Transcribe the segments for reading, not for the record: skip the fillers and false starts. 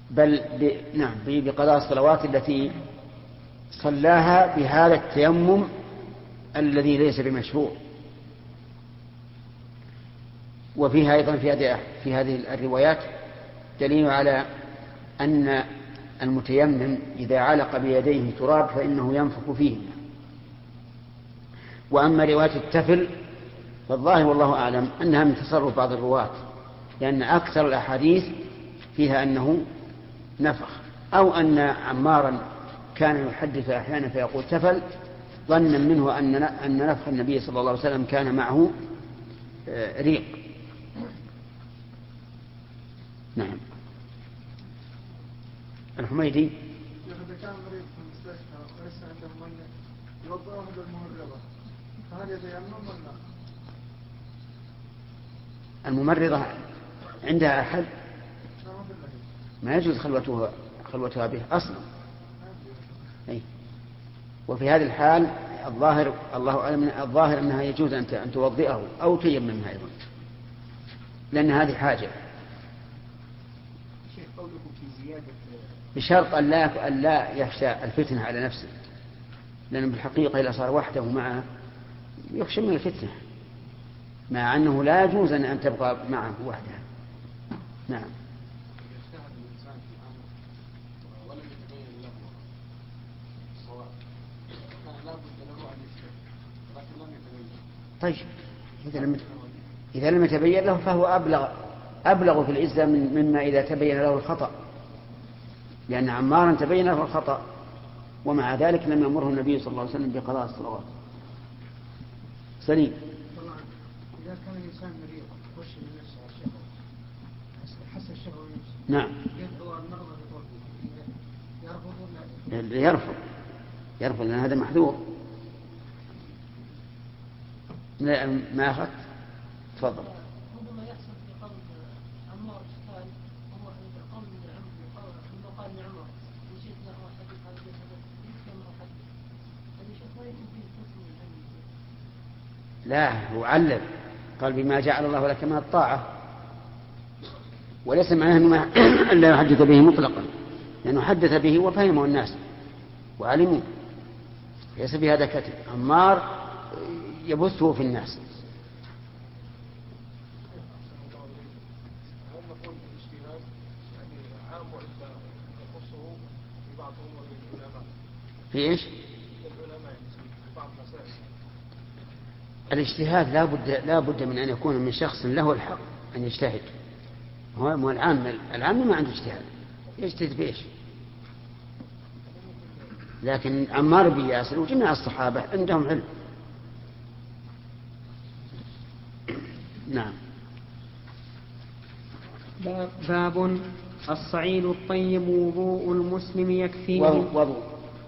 بل نعم بقضاء الصلوات التي صلاها بهذا التيمم الذي ليس بمشروع. وفيها أيضا في هذه الروايات دليل على أن المتيمم إذا علق بيديه تراب فإنه ينفخ فيه. وأما رواية التفل فالظاهر والله أعلم أنها من تصرف بعض الرواة، لأن أكثر الأحاديث فيها أنه نفخ، أو أن عمارا كان يحدث أحيانا فيقول تفل ظنا منه أن نفخ النبي صلى الله عليه وسلم كان معه ريق. نعم. الحميدي إذا كان مريض في المستشفى وليس عنده مية يوضعه بالممرضة فهل يتيمم ولا؟ الممرضة عندها أحد ما يجوز خلوتها به أصلا. أي. وفي هذه الحال الله أعلم الظاهر أنها يجوز أن توضئه أو تيممها أيضا، لأن هذه حاجة، بشرط أن لا يخشى الفتنة على نفسه، لأن بالحقيقة إذا صار وحده معه يخشى من الفتنة، مع أنه لا يجوز أن تبقى معه وحدها. نعم. طيب إذا لم يتبين له فهو أبلغ في العزة مما إذا تبين له الخطأ، لأن عمارا تبين له الخطأ ومع ذلك لم يأمره النبي صلى الله عليه وسلم بقضاء الصلوات. سليم. إذا كان الإنسان مريض وش من نفسه الشهوة حس الشهوة نفسه نعم يدعو المرضى بطرده يرفض لأن هذا محذور. ما أخذت تفضل. ربما يحصل في قول عمار اشكال وهو قول قال عمار وجئت له حديث هذا كما حدث هذا شيء ما يمكن فيه قسم من لا هو علم قال بما جعل الله لك من الطاعة، وليس معناه أنه لا يحدث به مطلقا، لأنه حدث به وفهمه الناس وعلموا، ليس في هذا كتب. عمار يبثه في الناس. في إيش؟ الاجتهاد لا بد من أن يكون من شخص له الحق أن يجتهد. هو العام ما عنده اجتهاد، يجتهد بإيش؟ لكن عمار بن ياسر وجميع الصحابة عندهم علم. نعم. باب الصعيد الطيب وضوء المسلم يكفيه. وضوء.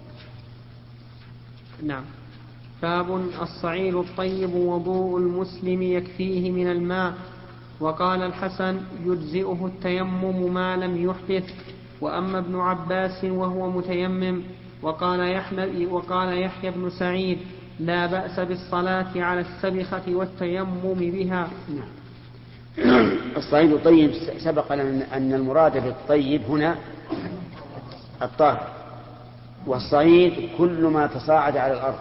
نعم. باب الصعيد الطيب وضوء المسلم يكفيه من الماء. وقال الحسن يجزئه التيمم ما لم يحدث. وأما ابن عباس وهو متيمم. وقال يحيى بن سعيد لا بأس بالصلاة على السبخة والتيمم بها. الصعيد الطيب سبق لنا أن المراد بالطيب هنا الطاهر، والصعيد كل ما تصاعد على الأرض.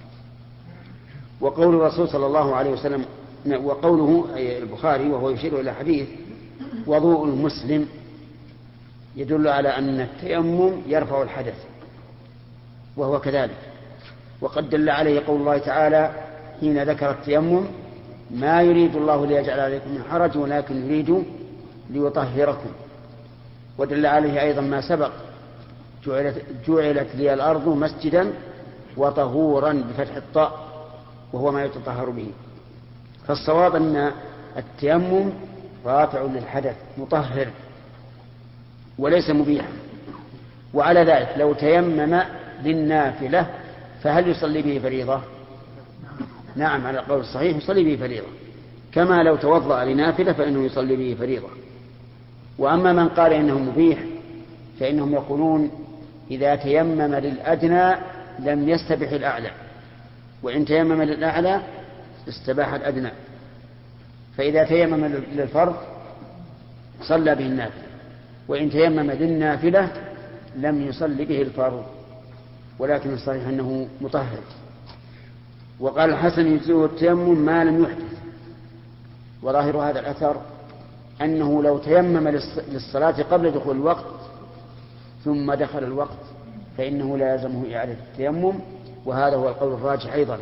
وقول الرسول صلى الله عليه وسلم وقوله البخاري وهو يشير إلى حديث وضوء المسلم يدل على أن التيمم يرفع الحدث، وهو كذلك. وقد دل عليه قول الله تعالى حين ذكر التيمم ما يريد الله ليجعل عليكم من حرج ولكن يريد ليطهركم. ودل عليه أيضا ما سبق جعلت لي الأرض مسجدا وطهورا بفتح الطاء وهو ما يتطهر به. فالصواب أن التيمم رافع للحدث مطهر وليس مبيحا. وعلى ذلك لو تيمم للنافلة فهل يصلي به فريضة؟ نعم على القول الصحيح يصلي به فريضة، كما لو توضأ لنافلة فإنه يصلي به فريضة. وأما من قال إنه مبيح فإنهم يقولون إذا تيمم للأدنى لم يستبح الأعلى، وإن تيمم للأعلى استباح الأدنى. فإذا تيمم للفرض صلى به النافلة، وإن تيمم للنافلة لم يصل به الفرض، ولكن الصحيح أنه مطهر. وقال الحسن يجزئه التيمم ما لم يحدث، وظاهر هذا الأثر أنه لو تيمم للصلاة قبل دخول الوقت ثم دخل الوقت فإنه لا يلزمه إعادة التيمم، وهذا هو القول الراجح أيضا،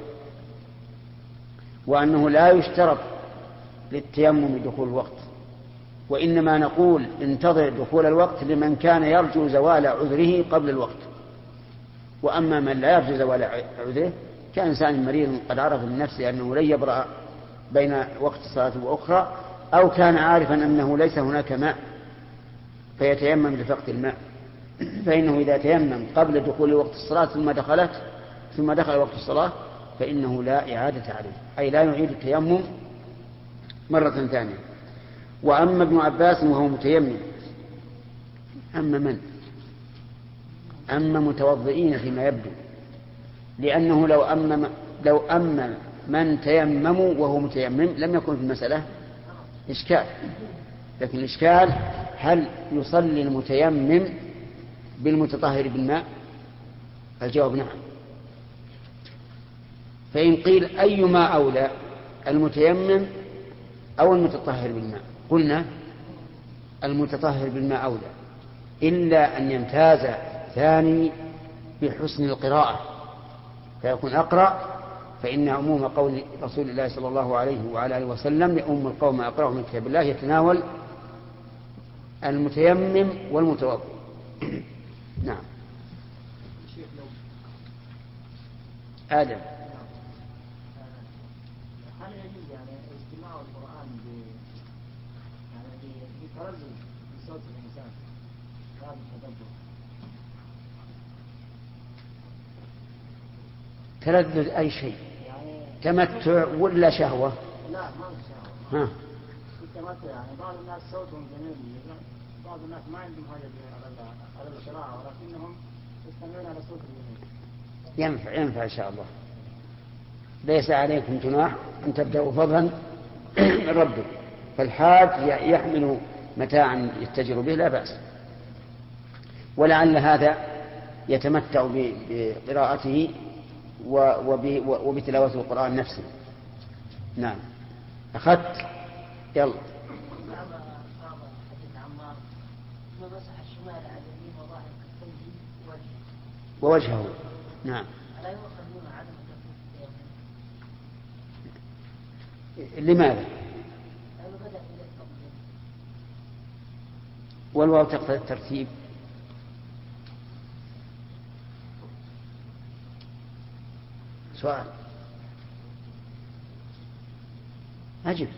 وأنه لا يشترط للتيمم دخول الوقت، وإنما نقول انتظر دخول الوقت لمن كان يرجو زوال عذره قبل الوقت. وأما من لا يرجو زوال عذره كإنسان مريض قد عرف من نفسه أنه لن يبرأ بين وقت الصلاة وأخرى، أو كان عارفا أنه ليس هناك ماء فيتيمم لفقد الماء، فإنه إذا تيمم قبل دخول وقت الصلاة ثم دخل وقت الصلاة فإنه لا إعادة عليه، أي لا يعيد التيمم مرة ثانية. وأما ابن عباس وهو متيمم، أما متوضئين فيما يبدو، لأنه لو أما من تيمموا وهو متيمم لم يكن في المسألة إشكال، لكن الإشكال هل يصلي المتيمم بالمتطهر بالماء؟ الجواب نعم. فإن قيل أيما أولى المتيمم أو المتطهر بالماء، قلنا المتطهر بالماء أولى، إلا أن يمتاز الثاني بحسن القراءة فيكون أقرأ، فإن عموم قول رسول الله صلى الله عليه وعلى آله وسلم يؤم القوم أقرأ من كتاب الله يتناول المتيمم والمتوضئ. نعم. آدم، هل يجوز استماع القرآن بتردد بصوت الإنسان هذا التدبر؟ تردد أي شيء، تمتع ولا شهوة؟ لا، ما هو شهوة. التمتع بعض الناس صوتهم جميل، بعض الناس ما عندهم حاجة على القراءة ولكنهم يستمعون على صوت الجميل. ينفع إن شاء الله، ليس عليكم جناح أن تبدأوا فضلا من ربكم، فالحاج يحمل متاعا يتجر به لا بأس، ولعل هذا يتمتع بقراءته وبتلاوة القرآن نفسه. نعم. أخذت يلا. ووجهه. نعم. لماذا؟ والواو تقتضي الترتيب. سؤال. أجب.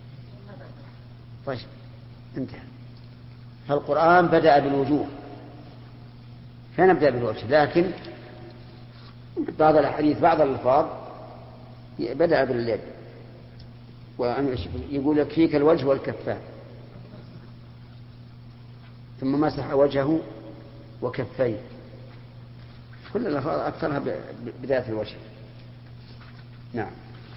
طيب انتهى. فالقرآن بدأ بالوجوه فنبدأ بالوجه، لكن بعض الأحاديث بعض الألفاظ بدأ باليد، يقول يكفيك الوجه والكفان، ثم مسح وجهه وكفيه، كل الألفاظ أكثرها بذات الوجه. نعم.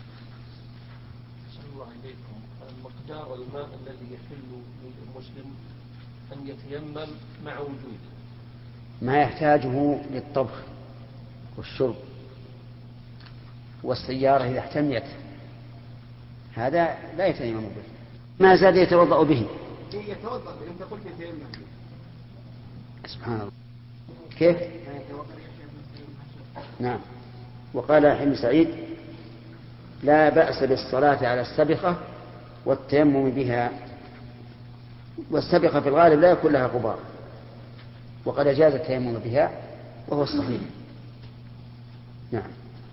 صلى الله عليكم. مقدار الماء الذي يحل للمسلم أن يتيمم مع وجوده ما يحتاجه للطبخ والشرب والسيارة إذا احتميت، هذا لا يتيمم به، ما زاد يتوضأ به. يتوضأ أنت قلت يتيمم. سبحان الله. كيف؟ نعم. وقال ابن سعيد لا بأس بالصلاة على السبخة والتيمم بها، والسبخة في الغالب لا يكون لها غبار، وقد أجاز التيمم بها وهو الصحيح. نعم.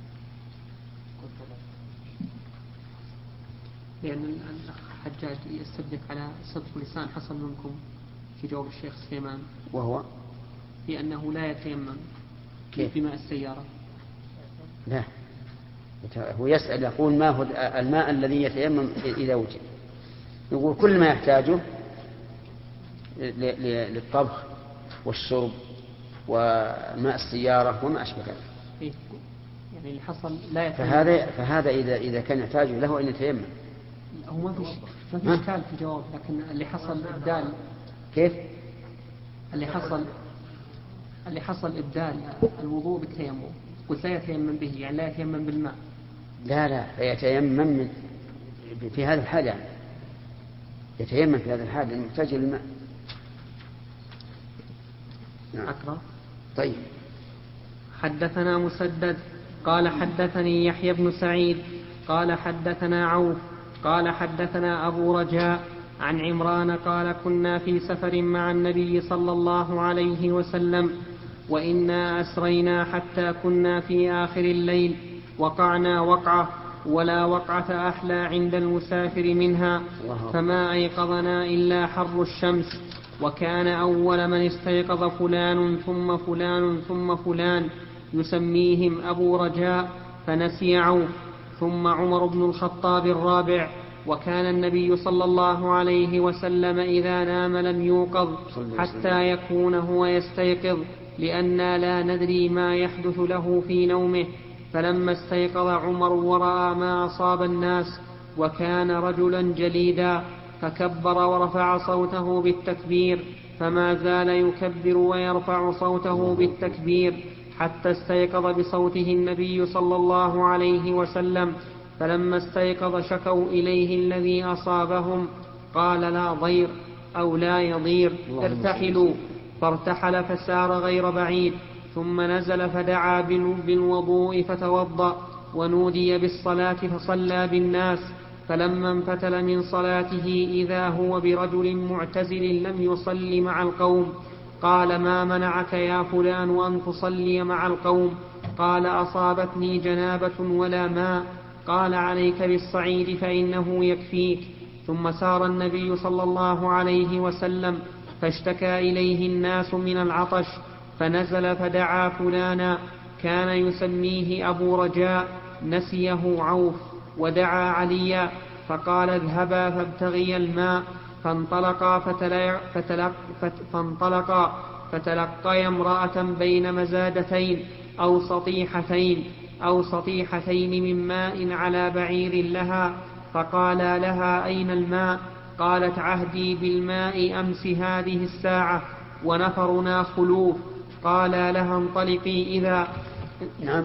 لأن الأخ حجاج يستدرك على صدق لسان حصل منكم في جواب الشيخ سليمان، وهو لأنه لا يتيمم في ماء السيارة. لا، هو يسأل يقول ما هو الماء الذي يتيمم إذا وجد، يقول كل ما يحتاجه للطبخ والشرب وماء السيارة وما أشبه ذلك. يعني اللي حصل لا يتيمم. فهذا إذا كان يحتاجه له أن يتيمم. هو ما في إشكال في جواب، لكن اللي حصل إبدال. كيف؟ اللي حصل إبدال الوضوء بالتيمم، قلت لا يتيمم به، يعني لا يتيمم بالماء. لا يتيمم في هذا الحال، يعني يتيمم في هذا الحال لأنه محتاج للماء. أكبر. طيب. حدثنا مسدد قال حدثني يحيى بن سعيد قال حدثنا عوف قال حدثنا أبو رجاء عن عمران قال كنا في سفر مع النبي صلى الله عليه وسلم وإنا أسرينا حتى كنا في آخر الليل وقعنا وقعة ولا وقعة أحلى عند المسافر منها، فما أيقظنا إلا حر الشمس، وكان أول من استيقظ فلان ثم فلان ثم فلان يسميهم أبو رجاء فنسي عوف، ثم عمر بن الخطاب الرابع، وكان النبي صلى الله عليه وسلم إذا نام لم يوقظ حتى يكون هو يستيقظ، لأننا لا ندري ما يحدث له في نومه. فلما استيقظ عمر ورأى ما أصاب الناس وكان رجلا جليدا فكبر ورفع صوته بالتكبير، فما زال يكبر ويرفع صوته بالتكبير حتى استيقظ بصوته النبي صلى الله عليه وسلم. فلما استيقظ شكوا إليه الذي أصابهم، قال لا ضير أو لا يضير، ارتحلوا، فارتحل فسار غير بعيد، ثم نزل فدعا بالوضوء فتوضأ، ونودي بالصلاة فصلى بالناس، فلما انفتل من صلاته إذا هو برجل معتزل لم يصل مع القوم، قال ما منعك يا فلان أن تصلي مع القوم؟ قال أصابتني جنابة ولا ماء. قال عليك بالصعيد فإنه يكفيك. ثم سار النبي صلى الله عليه وسلم فاشتكى إليه الناس من العطش، فنزل فدعا فلانا كان يسميه أبو رجاء نسيه عوف، ودعا عليا فقال اذهبا فابتغيا الماء، فانطلقا فتلقيا امرأة بين مزادتين أو سطيحتين من ماء على بعير لها، فقالا لها أين الماء؟ قالت عهدي بالماء أمس هذه الساعة ونفرنا خلوف. قالا لها انطلقي إذا نعم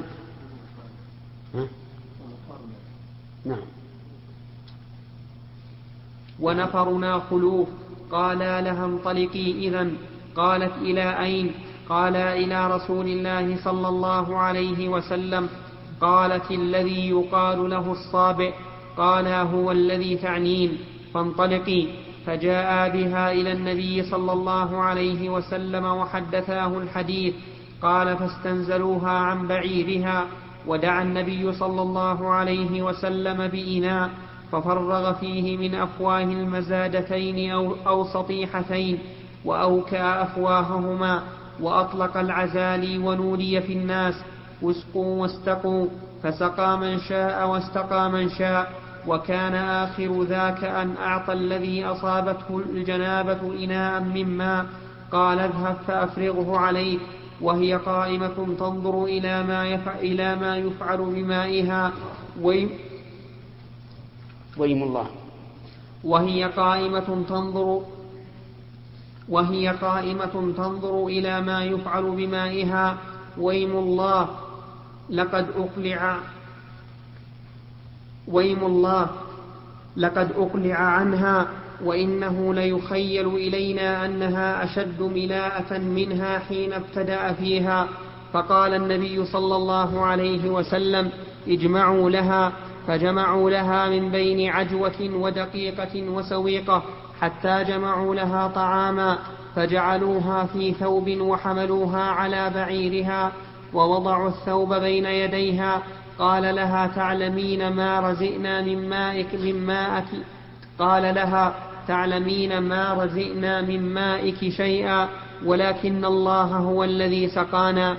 ونفرنا خلوف. قالا لها انطلقي إذن. قالت إلى أين؟ قالا إلى رسول الله صلى الله عليه وسلم. قالت الذي يقال له الصابئ. قالا هو الذي تعنين، فانطلقي. فجاء بها إلى النبي صلى الله عليه وسلم وحدثاه الحديث. قال فاستنزلوها عن بعيرها، ودعا النبي صلى الله عليه وسلم بإناء ففرغ فيه من أفواه المزادتين أو سطيحتين، وأوكأ أفواههما، وأطلق العزالي ونودي في الناس واسقوا واستقوا، فسقى من شاء واستقى من شاء. وكان آخر ذاك أن أعطى الذي أصابته الجنابة إناء من ماء، قال اذهب فأفرغه عليه، وهي قائمة تنظر إلى ما يفعل بمائها ويم الله. وهي قائمة تنظر إلى ما يفعل بمائها. ويم الله لقد أقلع عنها، وإنه ليخيل إلينا أنها أشد ملاءة منها حين ابتدأ فيها. فقال النبي صلى الله عليه وسلم اجمعوا لها، فجمعوا لها من بين عجوة ودقيقة وسويقة حتى جمعوا لها طعاما، فجعلوها في ثوب وحملوها على بعيرها ووضعوا الثوب بين يديها. قال لها تعلمين ما رزئنا من مائك شيئا، ولكن الله هو الذي سقانا.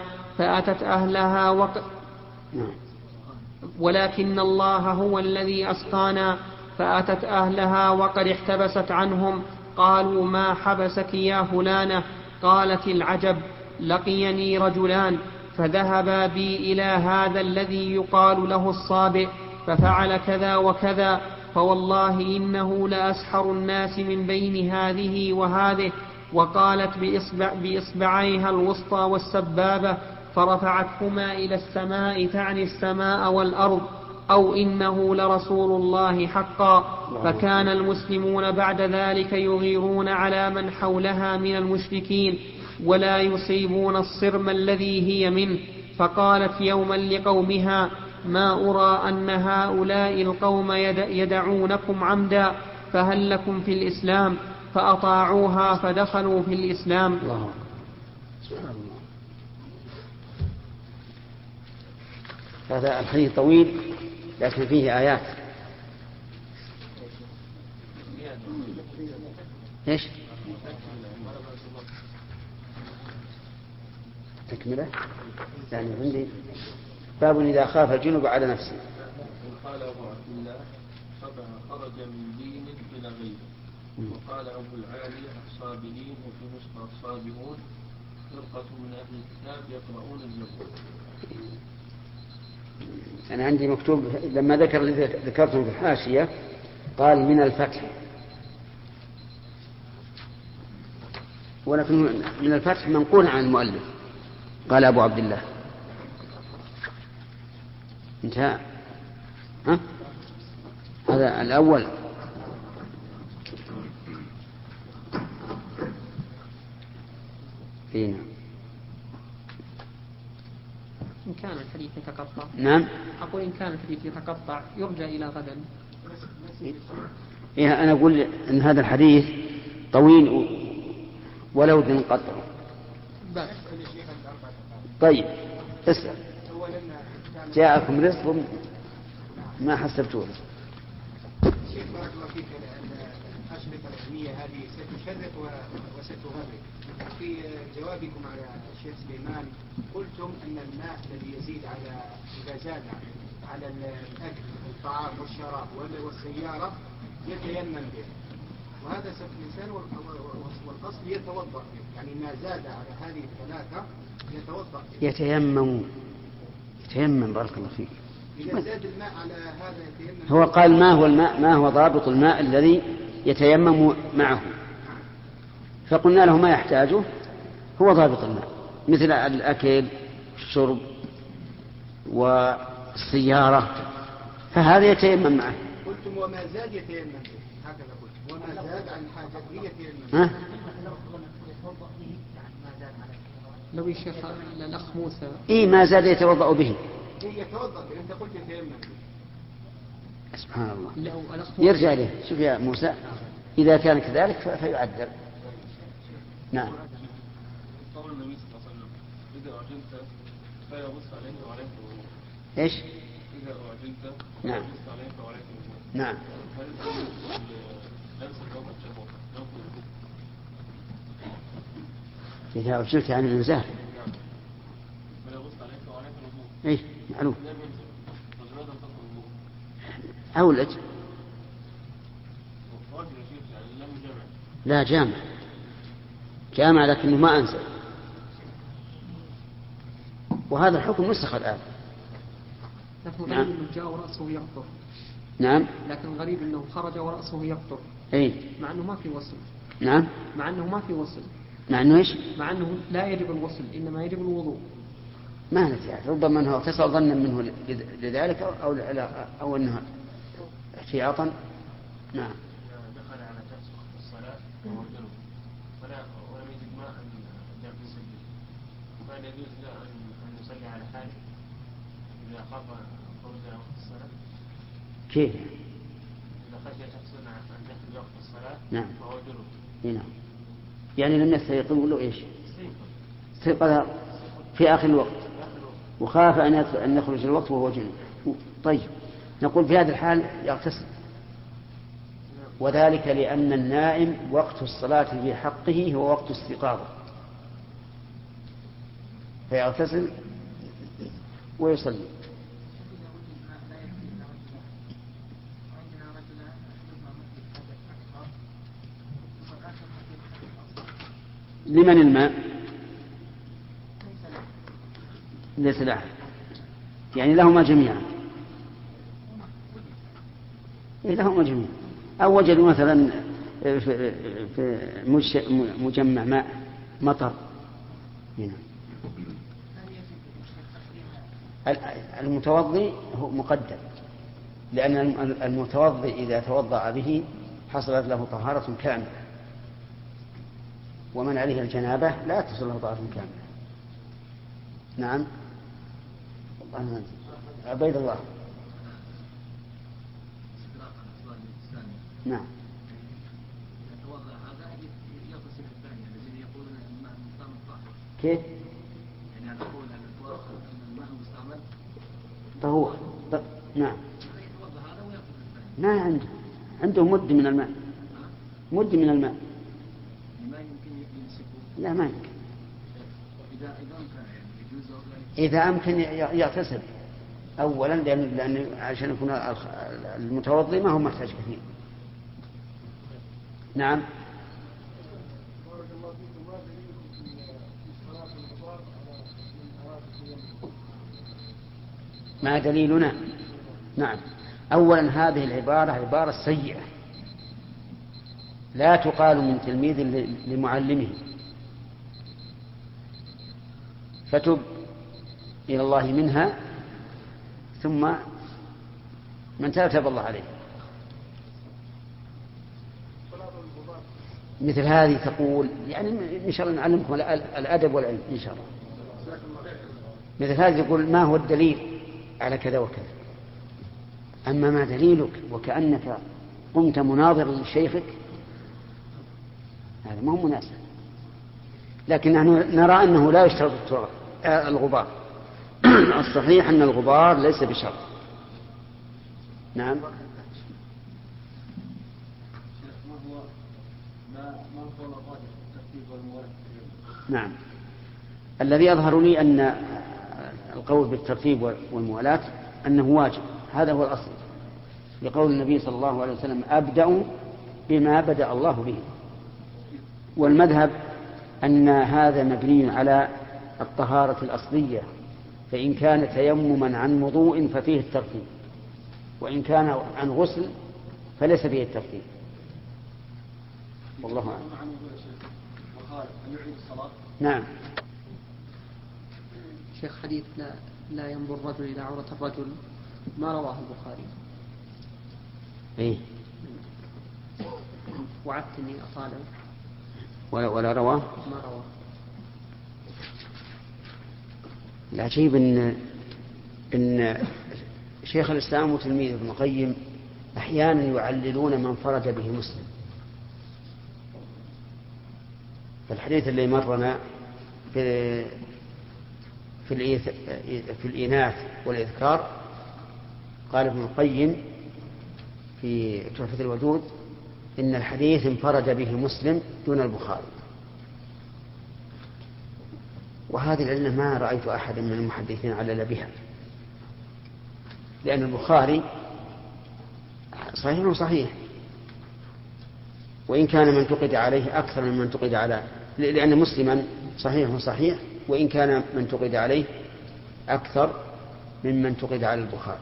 ولكن الله هو الذي أسقانا. فأتت أهلها وقد احتبست عنهم. قالوا ما حبسك يا فلانة؟ قالت العجب، لقيني رجلان فذهبا بي إلى هذا الذي يقال له الصابئ، ففعل كذا وكذا، فوالله إنه لأسحر الناس من بين هذه وهذه، وقالت بإصبعيها الوسطى والسبابة فرفعتهما إلى السماء تعني السماء والأرض أو إنه لرسول الله حقا. فكان المسلمون بعد ذلك يغيرون على من حولها من المشركين ولا يصيبون الصرم الذي هي منه. فقالت يوما لقومها ما أرى أن هؤلاء القوم يدعونكم عمدا فهل لكم في الإسلام؟ فأطاعوها فدخلوا في الإسلام. الله سبحان الله. هذا الحديث طويل لكن فيه آيات. إيش تكملة يعني عندي باب إذا خاف الجنوب على نفسه. قال أبو عبد الله خرج من دين إلى غيره. وقال أبو العالي الصابئين وفي نسخة الصابئون فرقة من أهل الكتاب يقرؤون الزبور. أنا عندي مكتوب لما ذكرته في الحاشية قال من الفتح، ولكن من الفتح منقول عن المؤلف. قال أبو عبد الله انتهى. هذا الأول. فينا إن كان الحديث يتقطع. نعم. أقول إن كان الحديث يتقطع يرجى إلى غدا. إيه أنا أقول إن هذا الحديث طويل ولو ينقطع. طيب اسأل. جاءكم رزق ما حسبتوه. شيخ بارك الله فيك الأشرطة العلمية هذه ستشرق وستغرق. في جوابكم على الشيخ سليمان قلتم أن الماء الذي يزيد إذا زاد على الأكل والطعام والشراب والسيارة يتيمم به، وهذا سبب الإنسان والأصل يتوضأ به، يعني ما زاد على هذه الثلاثة يتوضأ به. يتيمم بارك الله فيك. إذا زاد الماء على هذا يتيمم. هو قال ما هو الماء، ما هو ضابط الماء الذي يتيمم معه، فقلنا له ما يحتاجه هو ضابط الماء مثل الأكل الشرب والسيارة، فهذا يتيمم معه. قلتم وما زاد يتيمم به، هكذا قلت وما زاد عن حاجته يتيمم به. لو يشيخ الأخ موسى إيه ما زاد يتوضأ به. يتوضأ به، أنت قلت يتيمم به. سبحان الله. يرجع له. شوف يا موسى إذا كان كذلك فيعدل. نعم. قول النبي صلى الله عليه وسلم إذا أعجلت فيبص عليك وعليك الوضوء. إيش؟ إذا أعجلت نعم. فيبص عليك وعليك الوضوء. نعم. هل لبس الجواب الجمهور ينقل إذا أعجلت عن الإنزال. فيبص عليك وعليك الوضوء. إيه معلوم. لم ينزل فزاد تقل الوضوء. أولج. وفاجر شيخ يعني لم يجمع. لا جامع لكنه ما أنزل، وهذا الحكم نسخ الآن. لكن غريب أنه جاء ورأسه يقطر. نعم. لكن غريب أنه خرج ورأسه يقطر. أي. مع أنه ما في وصل. نعم. مع أنه ما في وصل. مع أنه إيش؟ مع أنه لا يجب الوصل إنما يجب الوضوء. ما نتعرف، ربما أنه اغتسل ظنا منه لذلك أو أنه احتياطا. نعم. دخل على شخص وقت الصلاة وهو جنوب ولم يجد ماء أن يصلي، فهل يجوز له أن يصلي على حاله إذا خاف خروج وقت الصلاة؟ كيف؟ إذا خشي شخص أن يخرج وقت الصلاة نعم. وهو جنوب. نعم. يعني لم يستيقظ له إيش؟ استيقظ في آخر الوقت وخاف أن يخرج الوقت وهو جنوب. طيب نقول في هذا الحال يغتسل، وذلك لأن النائم وقت الصلاة في حقه هو وقت استيقاظه، فيغتسل ويصلي. لمن الماء؟ ليس له، يعني لهما جميعا. لهما جميعا. أو وجدوا مثلا في مجمع ماء مطر هنا. المتوضي هو مقدم، لأن المتوضي إذا توضأ به حصلت له طهارة كاملة، ومن عليه الجنابة لا تصل له طهارة كاملة. نعم. عبيد الله. نعم. كيف؟ يعني أقول أن الماء المستعمل طهور. نعم. ما عنده مد من الماء، مد من الماء. ما يمكن يمسكه؟ لا ما يمكن. إذا أمكن يغتسل أولا، لأن عشان يكون المتوضي ما هو محتاج كثير. نعم. ما دليلنا؟ نعم. أولا هذه العبارة عبارة سيئة لا تقال من تلميذ لمعلمه، فتب إلى الله منها ثم من تاب الله عليه. مثل هذه تقول يعني إن شاء الله نعلمكم الأدب والعلم إن شاء الله. مثل هذه تقول ما هو الدليل على كذا وكذا، أما ما دليلك وكأنك قمت مناظرا لشيخك، هذا ما هو مناسب. لكن نحن نرى أنه لا يشترط الغبار. الصحيح أن الغبار ليس بشرط. نعم. نعم. الذي يظهر لي أن القول بالترتيب والموالاة أنه واجب، هذا هو الأصل، لقول النبي صلى الله عليه وسلم أبدأ بما بدأ الله به. والمذهب أن هذا مبني على الطهارة الأصلية، فإن كان تيمما عن وضوء ففيه الترتيب، وإن كان عن غسل فليس فيه الترتيب. والله أعلم. نعم. شيخ حديث لا ينظر الرجل إلى عورة الرجل ما رواه البخاري. إيه؟ وعدت إني أطالع ولا رواه؟ ما رواه. العجيب إن شيخ الإسلام وتلميذه ابن القيم أحيانا يعللون من فرج به مسلم. فالحديث اللي مرنا في الإناث والإذكار قال ابن القيم في تحفة الودود إن الحديث انفرد به مسلم دون البخاري. وهذه العلة ما رأيت أحدا من المحدثين علل بها، لأن البخاري صحيح وإن كان من انتقد عليه أكثر من انتقد على، لأن مسلما صحيح وإن كان من انتقد عليه أكثر ممن انتقد على البخاري.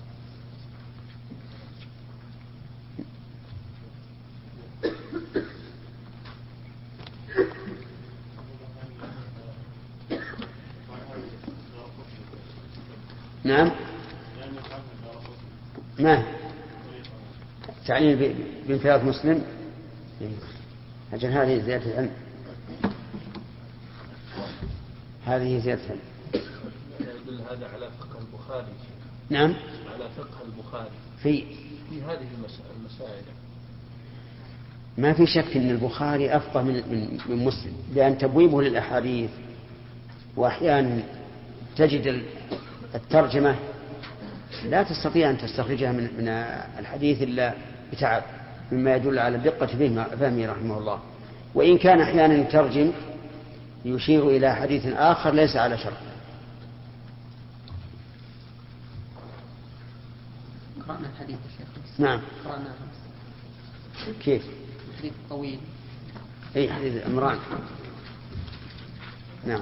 نعم. ما تعليل بانفراد مسلم أجل هذه زيادة العلم، هذه زيادة العلم. يدل هذا على فقه البخاري. نعم. على فقه البخاري في هذه المسائل. ما في شك أن البخاري أفقه من مسلم، لأن تبويبه للأحاديث وأحيانا تجد الترجمة لا تستطيع أن تستخرجها من الحديث إلا بتعب، مما يدل على دقة فهمه رحمه الله. وإن كان أحيانا يترجم يشير إلى حديث آخر ليس على شرط. قرأنا الحديث يا شيخ. نعم. قرأناه. كيف؟ حديث طويل. أي حديث عمران. نعم.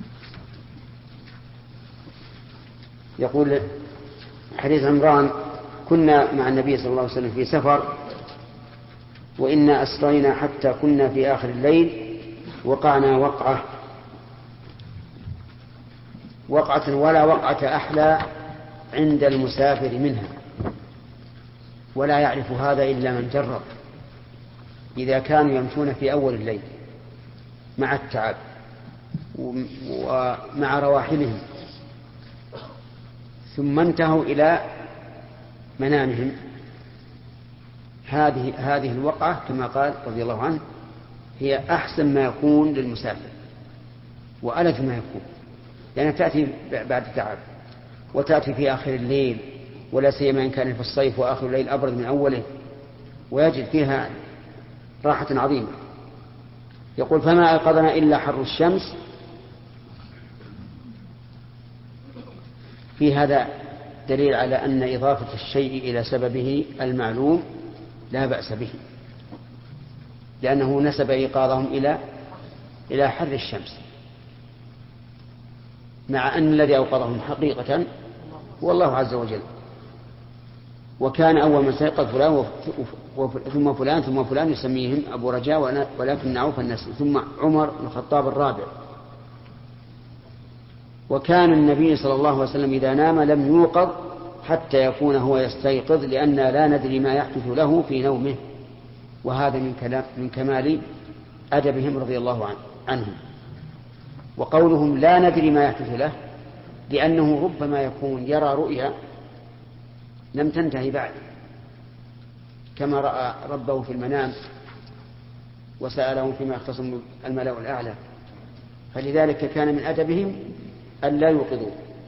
يقول حديث عمران: كنا مع النبي صلى الله عليه وسلم في سفر وإنا أسرينا حتى كنا في آخر الليل وقعنا وقعة ولا وقعة أحلى عند المسافر منها، ولا يعرف هذا إلا من جرب. إذا كانوا يمشون في أول الليل مع التعب ومع رواحلهم ثم انتهوا إلى منامهم، هذه الوقعة كما قال رضي الله عنه هي أحسن ما يكون للمسافر وألذ ما يكون، لأنها تأتي بعد تعب وتأتي في آخر الليل، ولا سيما إن كان في الصيف وآخر الليل أبرد من أوله، ويجد فيها راحة عظيمة. يقول فما أيقظنا إلا حر الشمس. في هذا دليل على أن إضافة الشيء إلى سببه المعلوم لا بأس به، لأنه نسب إيقاظهم إلى حر الشمس، مع أن الذي أوقظهم حقيقة هو الله عز وجل. وكان أول من سيقظ فلان ثم فلان ثم فلان يسميهم أبو رجاء ولكن عوف الناس، ثم عمر بن الخطاب الرابع. وكان النبي صلى الله عليه وسلم إذا نام لم يوقظ حتى يكون هو يستيقظ، لأننا لا ندري ما يحدث له في نومه، وهذا من كمال أدبهم رضي الله عنهم. وقولهم لا ندري ما يحدث له لأنه ربما يكون يرى رؤيا لم تنتهي بعد، كما رأى ربه في المنام وسأله فيما يختصم الملأ الأعلى، فلذلك كان من أدبهم أن لا يوقظوا.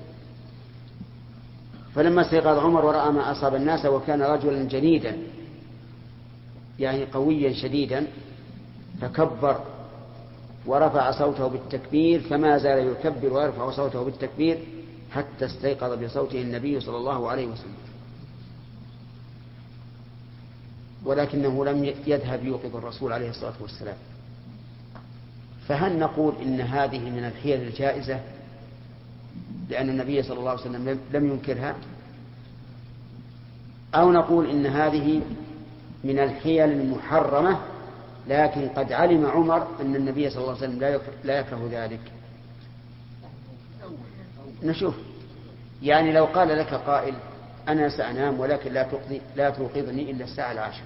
فلما استيقظ عمر ورأى ما أصاب الناس، وكان رجلا جنيدا يعني قويا شديدا، فكبر ورفع صوته بالتكبير، فما زال يكبر ويرفع صوته بالتكبير حتى استيقظ بصوته النبي صلى الله عليه وسلم، ولكنه لم يذهب يوقظ الرسول عليه الصلاة والسلام. فهل نقول إن هذه من الحيل الجائزة لأن النبي صلى الله عليه وسلم لم ينكرها، أو نقول إن هذه من الحيل المحرمة لكن قد علم عمر أن النبي صلى الله عليه وسلم لا يكره ذلك؟ نشوف. يعني لو قال لك قائل أنا سأنام ولكن لا توقظني إلا الساعة 10،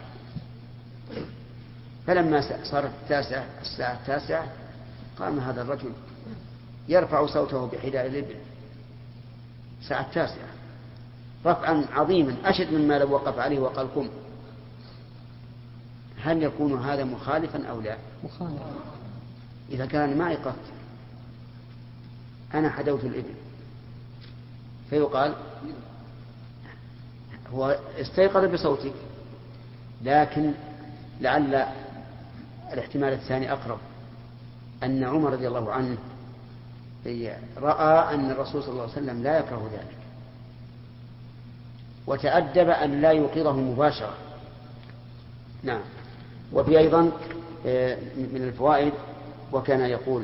فلما صارت الساعة 9 قام هذا الرجل يرفع صوته بحداء الإبل الساعة 9 رفعا عظيما أشد مما لو وقف عليه وقال قم. هل يكون هذا مخالفا أو لا؟ مخالف. إذا كان ما أيقظت أنا حدوت الإبل، فيقال هو استيقظ بصوتك، لكن لعل الاحتمال الثاني أقرب، أن عمر رضي الله عنه رأى أن الرسول صلى الله عليه وسلم لا يكره ذلك، وتأدب أن لا يوقظه مباشرة. نعم. وفي أيضا من الفوائد وكان يقول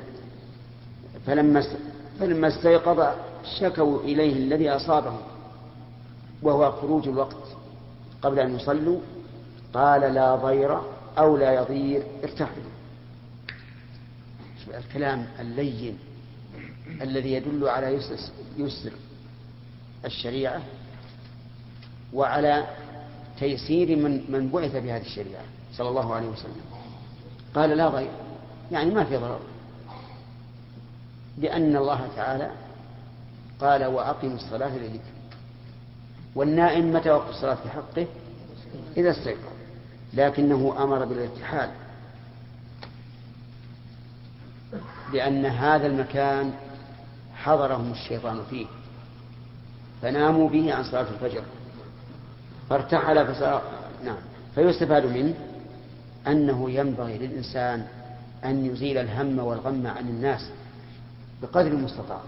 فلما استيقظ شكوا إليه الذي أصابهم وهو خروج الوقت قبل أن يصلوا، قال لا ضير أو لا يضير ارتحلوا. الكلام اللين الذي يدل على يسر الشريعة وعلى تيسير من بعث بهذه الشريعة صلى الله عليه وسلم. قال لا ضير يعني ما في ضرر، لأن الله تعالى قال وأقم الصلاة لذكري، والنائم متى وقت الصلاة في حقه؟ إذا استيقظ، لكنه أمر بالارتحال لأن هذا المكان حضرهم الشيطان فيه فناموا به عن صلاة الفجر فارتحل نعم. فيستفاد منه أنه ينبغي للإنسان أن يزيل الهم والغم عن الناس بقدر المستطاع،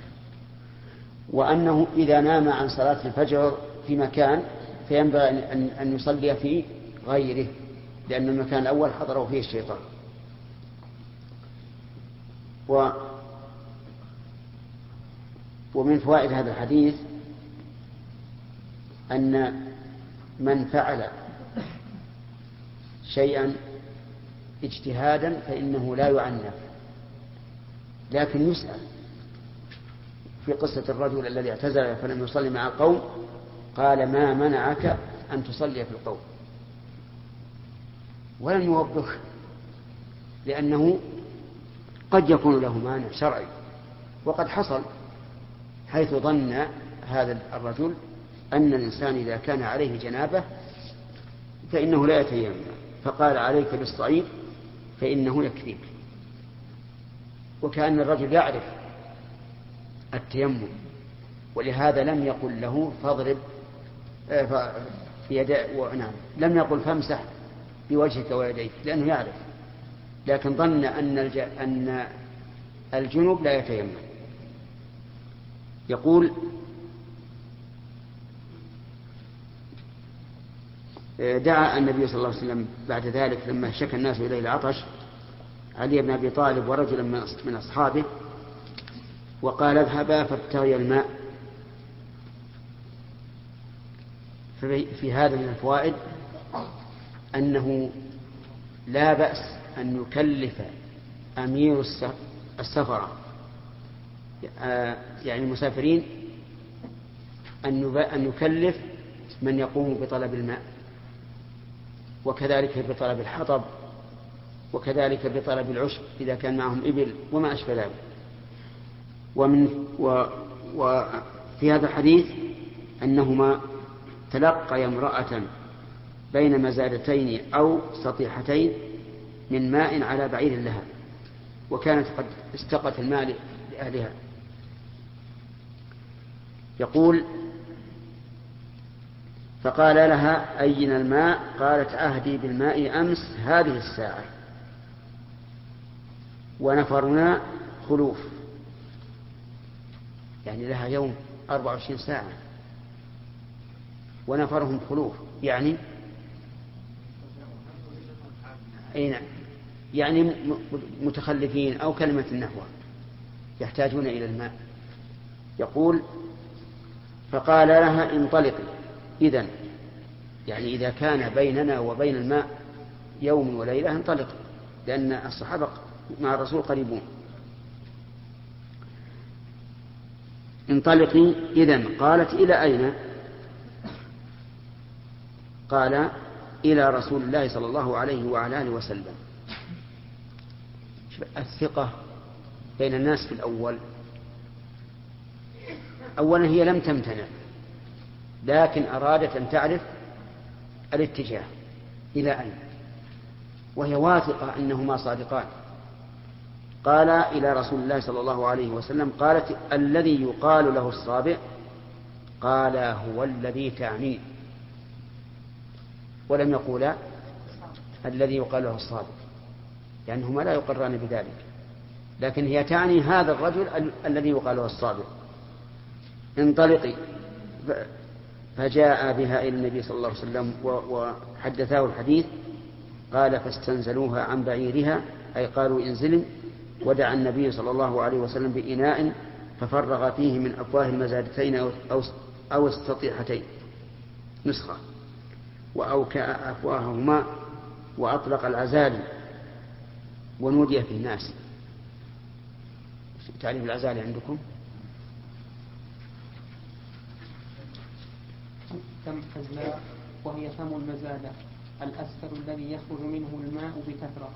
وأنه إذا نام عن صلاة الفجر في مكان فينبغي أن يصلي في غيره، لأن المكان الأول حضره فيه الشيطان. ومن فوائد هذا الحديث أن من فعل شيئا اجتهادا فإنه لا يعنف، لكن يسأل. في قصة الرجل الذي اعتزل فلم يصلي مع القوم قال: ما منعك أن تصلي في القوم؟ ولم يوبخ، لأنه قد يكون له مانع شرعي، وقد حصل، حيث ظن هذا الرجل أن الإنسان إذا كان عليه جنابة فإنه لا يتيمم، فقال: عليك بالصعيد فإنه يكفيك. وكأن الرجل يعرف التيمم، ولهذا لم يقل له فاضرب نعم، لم يقل فامسح بوجهك ويديك، لأنه يعرف، لكن ظن أن الجنوب لا يتيمم. يقول: دعا النبي صلى الله عليه وسلم بعد ذلك لما شكى الناس إليه العطش علي بن أبي طالب ورجلا من أصحابه، وقال: اذهبا فابتغيا الماء. في هذا من الفوائد أنه لا بأس أن يكلف أمير السفر يعني المسافرين أن يكلف من يقوم بطلب الماء، وكذلك بطلب الحطب، وكذلك بطلب العشب إذا كان معهم إبل وما أشبه ذلك. وفي هذا الحديث أنهما تلقيا امرأة بين مزادتين أو سطيحتين من ماء على بعير لها، وكانت قد استقت الماء لأهلها. يقول: فقال لها: أين الماء؟ قالت: عهدي بالماء أمس هذه الساعة، ونفرنا خلوف، يعني لها يوم 24 ساعة، ونفرهم خلوف، يعني متخلفين أو كلمة نحو، يحتاجون إلى الماء. يقول: فقال لها: انطلقي. إذن يعني إذا كان بيننا وبين الماء يوم وليلة انطلق، لأن الصحابة مع الرسول قريبون. انطلقي. إذن قالت: إلى أين؟ قال: إلى رسول الله صلى الله عليه وعلى آله وسلم. الثقة بين الناس في الأول، أولا هي لم تمتنع، لكن أرادت أن تعرف الاتجاه إلى أين، وهي واثقة أنهما صادقان. قال: إلى رسول الله صلى الله عليه وسلم. قالت: الذي يقال له الصابع؟ قال: هو الذي تعنيه. ولم يقولا الذي يقال له الصابع، لأنهما لا يقران بذلك، لكن هي تعني هذا الرجل الذي يقال له الصابع. انطلقي. فجاء بها إلى النبي صلى الله عليه وسلم وحدثاه الحديث. قال: فاستنزلوها عن بعيرها، أي قالوا انزل. ودعا النبي صلى الله عليه وسلم بإناء ففرغ فيه من أفواه المزادتين أو السطيحتين نسخة، وأوكأ أفواههما وأطلق العزالي ونودي في الناس. تعريف العزالي عندكم؟ تم حزلاء، وهي فم المزادة الأسفل الذي يخرج منه الماء بكثرة.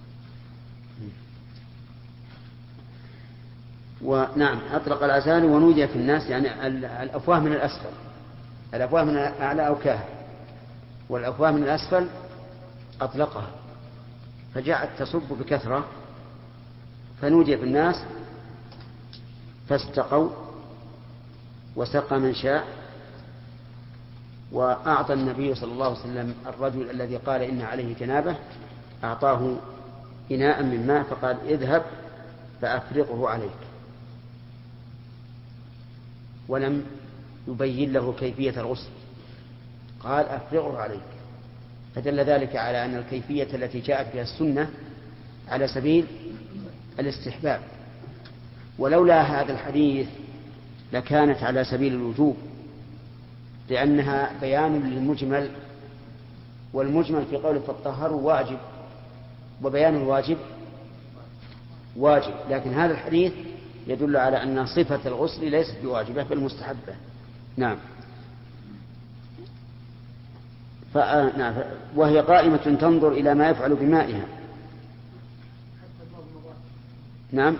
ونعم، أطلق العزالي ونودي في الناس، يعني الأفواه من الأسفل، الأفواه من الأعلى أوكاها، والأفواه من الأسفل أطلقها، فجاءت تصب بكثرة، فنودي في الناس فاستقوا وسقى من شاء. وأعطى النبي صلى الله عليه وسلم الرجل الذي قال إن عليه جنابه، أعطاه إناء من ماء فقال: اذهب فأفرغه عليك، ولم يبين له كيفية الغسل، قال: أفرغه عليك. فدل ذلك على أن الكيفية التي جاءت بها السنة على سبيل الاستحباب، ولولا هذا الحديث لكانت على سبيل الوجوب، لأنها بيان للمجمل والمجمل في قوله فالطهاروا واجب، وبيان الواجب واجب، لكن هذا الحديث يدل على أن صفة الغسل ليست بواجبة بل مستحبة. نعم. وهي قائمة تنظر إلى ما يفعل بمائها. نعم،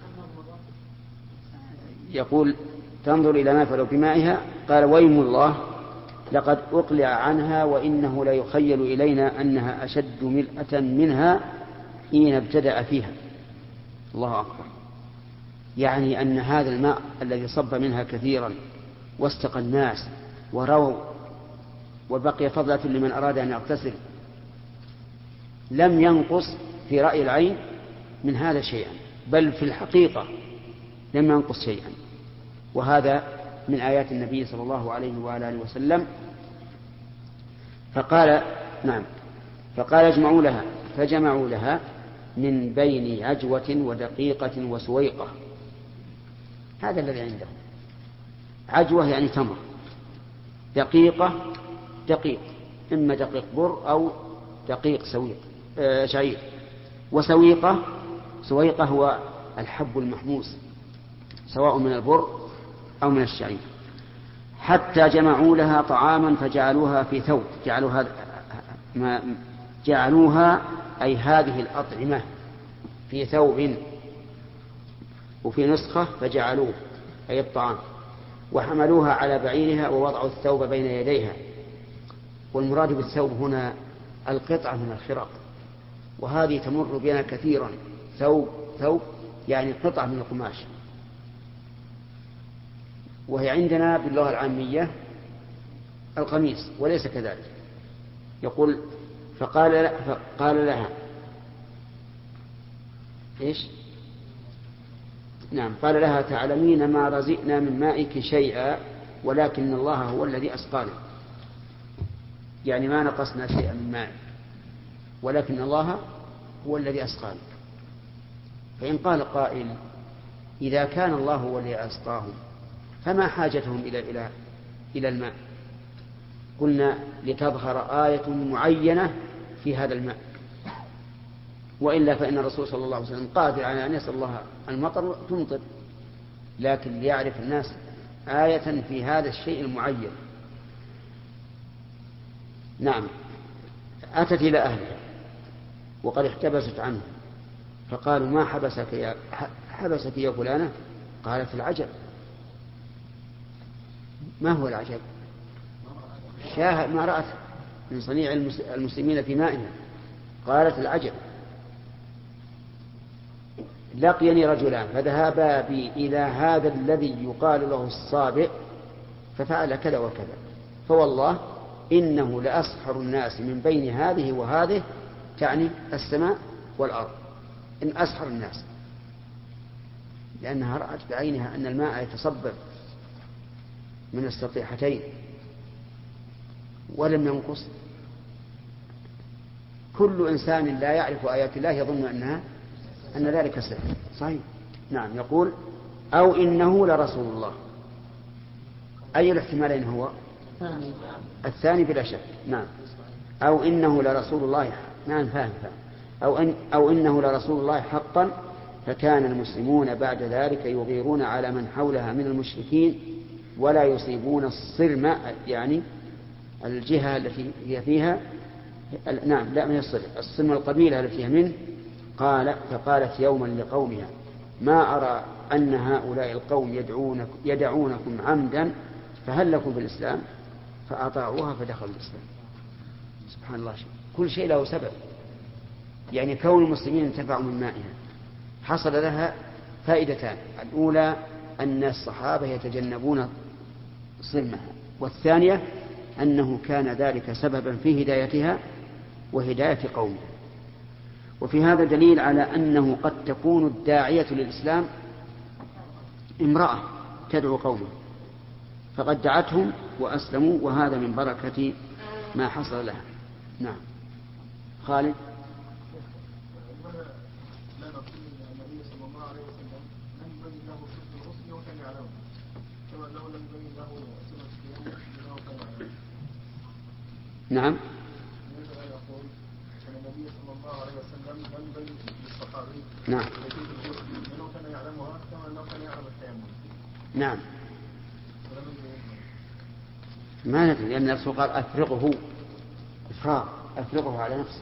يقول تنظر إلى ما يفعل بمائها. قال ويم الله لقد أقلع عنها وإنه لا يخيل إلينا أنها أشد ملأة منها حين ابتدأ فيها. الله أكبر. يعني أن هذا الماء الذي صب منها كثيرا واستقى الناس ورووا وبقي فضلة لمن أراد أن يغتسل لم ينقص في رأي العين من هذا شيئا، بل في الحقيقة لم ينقص شيئا. وهذا من آيات النبي صلى الله عليه وآله وسلم. فقال اجمعوا لها، فجمعوا لها من بين عجوة ودقيقة وسويقة. هذا الذي عندهم. عجوة يعني تمر، دقيقة دقيق، إما دقيق بر أو دقيق شعير، وسويقة، سويقة هو الحب المحموس سواء من البر أو من الشعير. حتى جمعوا لها طعاما فجعلوها في ثوب. جعلوها أي هذه الأطعمة في ثوب، وفي نسخة فجعلوه أي الطعام، وحملوها على بعيرها ووضعوا الثوب بين يديها. والمراد بالثوب هنا القطعة من الخرق، وهذه تمر بنا كثيرا. ثوب يعني قطعة من القماش، وهي عندنا باللغة العامية القميص وليس كذلك. يقول فقال لها إيش؟ نعم، قال لها تعلمين ما رزقنا من مائك شيئا ولكن الله هو الذي أسقانا. يعني ما نقصنا شيئا من مائك ولكن الله هو الذي أسقانا. فإن قال قائل إذا كان الله هو الذي أسقاهم فما حاجتهم إلى الماء؟ قلنا لتظهر آية معينة في هذا الماء، وإلا فإن الرسول صلى الله عليه وسلم قادر على أن يسأل الله المطر تمطر، لكن ليعرف الناس آية في هذا الشيء المعين. نعم. أتت إلى أهلها وقد احتبست عنه، فقالوا ما حبسك يا فلانة؟ قالت العجب. ما هو العجب؟ ما رأت من صنيع المسلمين في مائها. قالت العجب لقيني رجلان فذهبا بي إلى هذا الذي يقال له الصابئ ففعل كذا وكذا، فوالله إنه لأسحر الناس من بين هذه وهذه، تعني السماء والأرض، إن أسحر الناس، لأنها رأت بعينها أن الماء يتصبب من السطيحتين ولم ينقص. كل إنسان لا يعرف آيات الله يظن أن ذلك سحر. صحيح. نعم. يقول أو إنه لرسول الله. أي الاحتمالين هو؟ الثاني بلا شك. نعم. أو إنه لرسول الله. نعم فاهم. أو إنه لرسول الله حقا. فكان المسلمون بعد ذلك يغيرون على من حولها من المشركين ولا يصيبون الصرم، يعني الجهة التي هي فيها. نعم لا، من الصرم القبيلة التي هي منه. فقالت يوما لقومها ما أرى أن هؤلاء القوم يدعونكم عمدا فهل لكم في الإسلام؟ فأطاعوها فدخلوا الإسلام. سبحان الله. كل شيء له سبب. يعني كون المسلمين انتفعوا من مائها حصل لها فائدتان: الأولى أن الصحابة يتجنبون صرمها، والثانية أنه كان ذلك سببا في هدايتها وهداية قومها. وفي هذا دليل على أنه قد تكون الداعية للإسلام امرأة تدعو قومه، فقد دعتهم وأسلموا، وهذا من بركة ما حصل لها. نعم. خالد. لأنه نعم. لو كان يعلمها كما لو كان يعلم التيمم. نعم. ما ندري لأن الرسول قال أفرغه إفراغ، أفرغه على نفسه.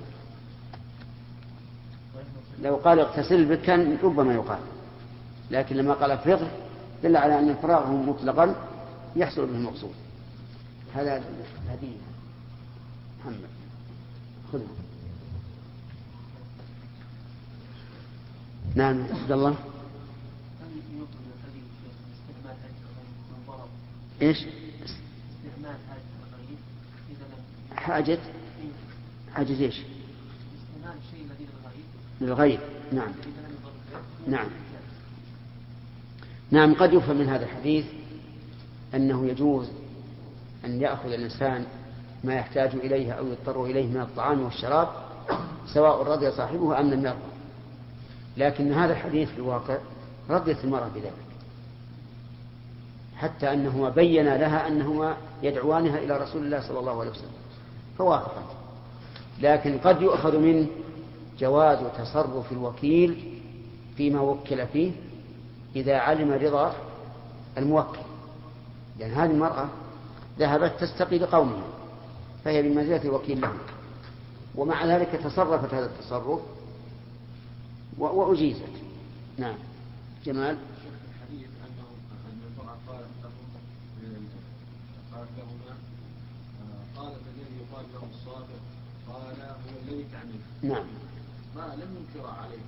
لو قال اغتسل به كان ربما يقال، لكن لما قال افرغه دل على أن إفراغه مطلقا يحصل به المقصود. هذا الهدية. محمد خذه. نعم عبد الله. ايش؟ استعمال حاجة ايش؟ استعمال شيء الذي للغير. نعم. نعم. نعم. قد يفهم من هذا الحديث أنه يجوز أن يأخذ الإنسان ما يحتاج إليه أو يضطر إليه من الطعام والشراب سواء رضي صاحبه أم لم يرضى، لكن هذا الحديث في الواقع رضيت المرأة بذلك، حتى أنهما بين لها أنهما يدعوانها إلى رسول الله صلى الله عليه وسلم فوافقت. لكن قد يؤخذ منه جواز تصرف الوكيل فيما وكل فيه إذا علم رضا الموكل، لأن هذه المرأة ذهبت تستقي لقومها فهي بمنزلة الوكيل له، ومع ذلك تصرفت هذا التصرف وأجيزت. نعم. جمال. الحديث أن المرأة قالت لهما قالت الذي يقال له الصابر قال هو الذي تعنيه. نعم. ما لم ينكر عليه.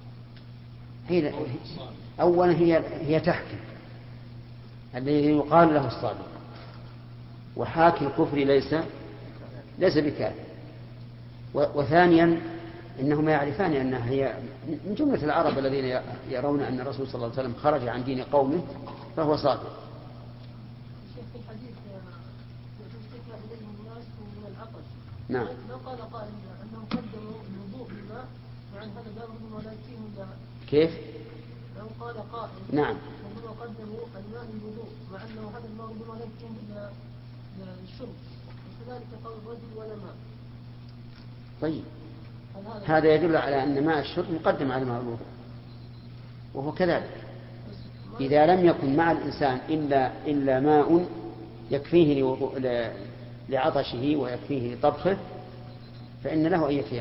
أولا هي تحكي الذي يقال له الصابر، وحاكي الكفر ليس بكافر. وثانيا إنهما يعرفان أنها هي من جملة العرب الذين يرون أن الرسول صلى الله عليه وسلم خرج عن دين قومه فهو صابر. شيخ في الحديث يشتكى إليهم الناس من العطش. نعم. ما قال قائل أنهم قدموا الوضوء بالماء مع أن هذا دام ولا يكفيهم. كيف؟ لو قال قائل نعم ربما قدموا الماء للوضوء مع أنه هذا الماء ربما لا يكفيهم للشرب، وكذلك قول الرجل ولا ماء. طيب هذا يدل على أن ماء الشرب مقدم على ماء الوضوء، وهو كذلك. إذا لم يكن مع الإنسان إلا ماء يكفيه لعطشه ويكفيه لطبخه فإن له أن يتيمم.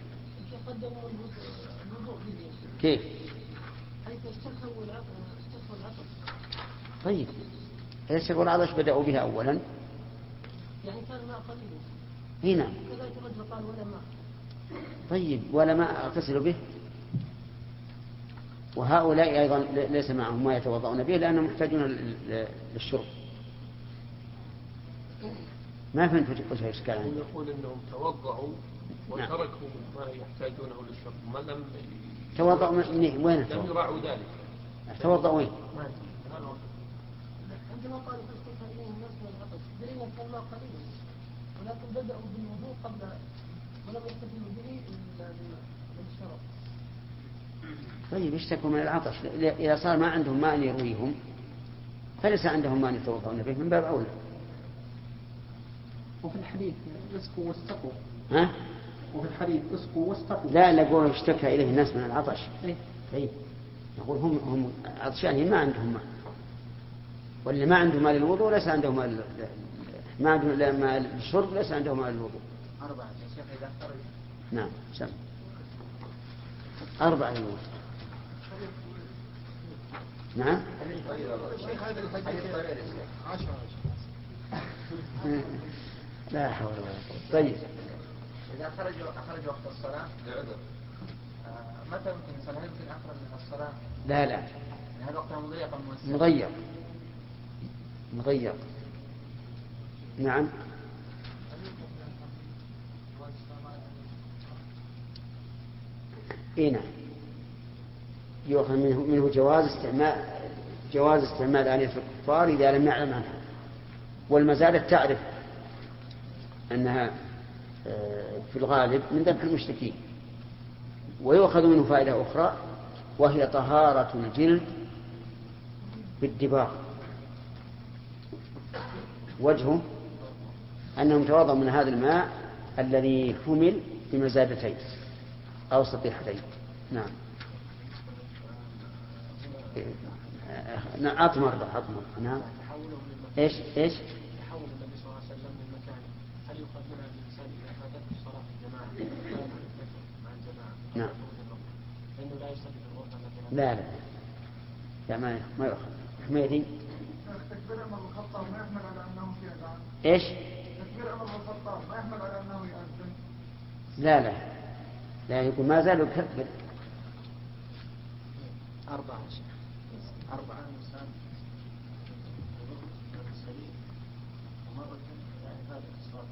كيف؟ حيث اشتكوا العطش. طيب اشتكوا العطش بدأوا بها أولا، يعني كان ماء قليل. هنا كذلك الرجل قال ولا ماء. طيب ولا ماء اغتسل به، وهؤلاء أيضا ليس معهم ما يتوضؤون به لأنهم محتاجون للشرب. ما فهمت وجه إشكال. يقول أنهم توضؤوا وتركوا ما يحتاجونه للشرب، ما لم توضؤوا من وين؟ لم يراعوا ذلك. توضؤوا وين؟ عندما قالوا فاشتكى إليهم الناس من العطش دليل كان ماء قليل، ولكن بدأوا بالوضوء قبل ولم يستفيدوا به للشرب. طيب اشتكوا من العطش، إذا صار ما عندهم ماء يرويهم فليس عندهم ماء يتوضؤون به من باب أولى. وفي الحديث اسقوا واستقوا. ها؟ وفي الحديث اسقوا واستقوا. لا نقول اشتكى إليه الناس من العطش. إيه؟ طيب نقول هم عطشانين ما عندهم ماء، واللي ما عنده ماء للوضوء ليس عنده ماء ما عنده ماء للشرب ليس عنده ماء للوضوء. 4 يا شيخ إذا خرج. نعم سم 4 يوم. نعم. لا حول ولا قوة. طيب إذا خرج وقت الصلاة متى ممكن الصلاة؟ هل يمكن أخرج من الصلاة؟ لا هل وقتها مضيق أم موسع؟ مضيق. نعم. نعم يؤخذ منه جواز استعمال آنية الكفار إذا لم يعلم عنها، والمزالة تعرف أنها في الغالب من ذبح المشركين. ويؤخذ منه فائدة أخرى وهي طهارة الجلد بالدباغ، وجهه أنهم توضأوا من هذا الماء الذي حمل بمزادتين أو سطيحتين. نعم. أطمر. نعم. إيش تحول النبي صلى الله عليه وسلم من مكان هل يؤخذ منها الإنسان إذا فاتته الصلاة في الجماعة مع الجماعة نعم. فإنه لا يصلي في الغرفة التي لا ما يؤخذ. حميدي تكبير عمر بن الخطاب ما يحمل على أنه في أذان. إيش؟ تكبير عمر بن الخطاب ما يحمل على أنه يؤذن. لا يقول ما زال يكبر. 4 إنسان سليم ومرة يعني هذا الصلاة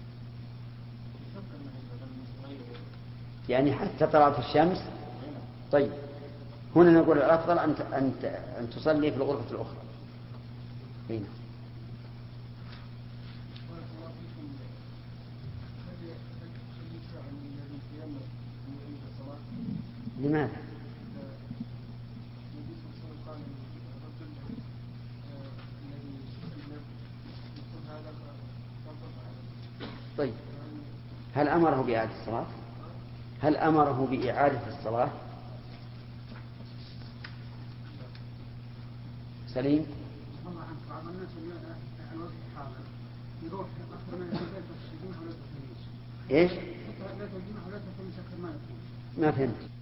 يعني حتى طلعت الشمس. طيب هنا نقول الأفضل أن تصلي في الغرفة الأخرى. هنا لماذا؟ طيب هل أمره بإعادة الصلاة؟ هل أمره بإعادة الصلاة؟ سليم؟ بعض الناس الوقت حاضر يروح أكثر من البيت بس يجمع ولا تفهمش. إيش؟ لا تجمع ولا تفهمش أكثر ما يفهمش. ما فهمت.